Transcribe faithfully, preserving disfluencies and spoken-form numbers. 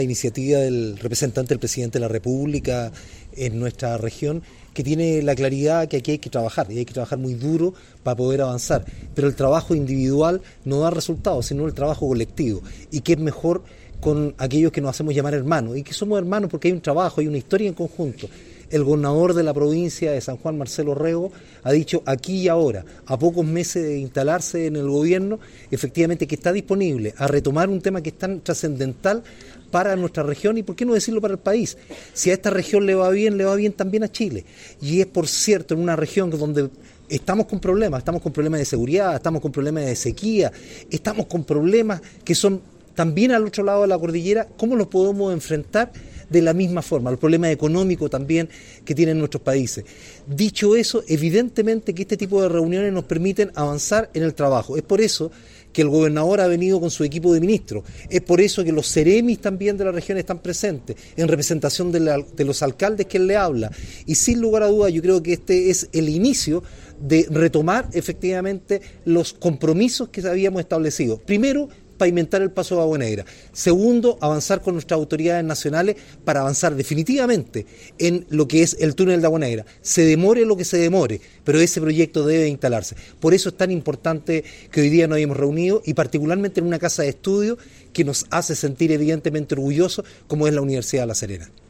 La iniciativa del representante del presidente de la República en nuestra región, que tiene la claridad que aquí hay que trabajar, y hay que trabajar muy duro para poder avanzar, pero el trabajo individual no da resultados, sino el trabajo colectivo, y que es mejor con aquellos que nos hacemos llamar hermanos, y que somos hermanos porque hay un trabajo, hay una historia en conjunto. El gobernador de la provincia de San Juan, Marcelo Rego, ha dicho aquí y ahora, a pocos meses de instalarse en el gobierno, efectivamente que está disponible a retomar un tema que es tan trascendental para nuestra región y por qué no decirlo para el país. Si a esta región le va bien, le va bien también a Chile. Y es por cierto en una región donde estamos con problemas, estamos con problemas de seguridad, estamos con problemas de sequía, estamos con problemas que son también al otro lado de la cordillera. ¿Cómo los podemos enfrentar de la misma forma? El problema económico también que tienen nuestros países. Dicho eso, evidentemente que este tipo de reuniones nos permiten avanzar en el trabajo. Es por eso que el gobernador ha venido con su equipo de ministros. Es por eso que los seremis también de la región están presentes, en representación de, la, de los alcaldes que él le habla. Y sin lugar a dudas, yo creo que este es el inicio de retomar efectivamente los compromisos que habíamos establecido. Primero, pavimentar el paso de Agua Negra. Segundo, avanzar con nuestras autoridades nacionales para avanzar definitivamente en lo que es el túnel de Agua Negra. Se demore lo que se demore, pero ese proyecto debe instalarse. Por eso es tan importante que hoy día nos hayamos reunido y particularmente en una casa de estudio que nos hace sentir evidentemente orgullosos como es la Universidad de La Serena.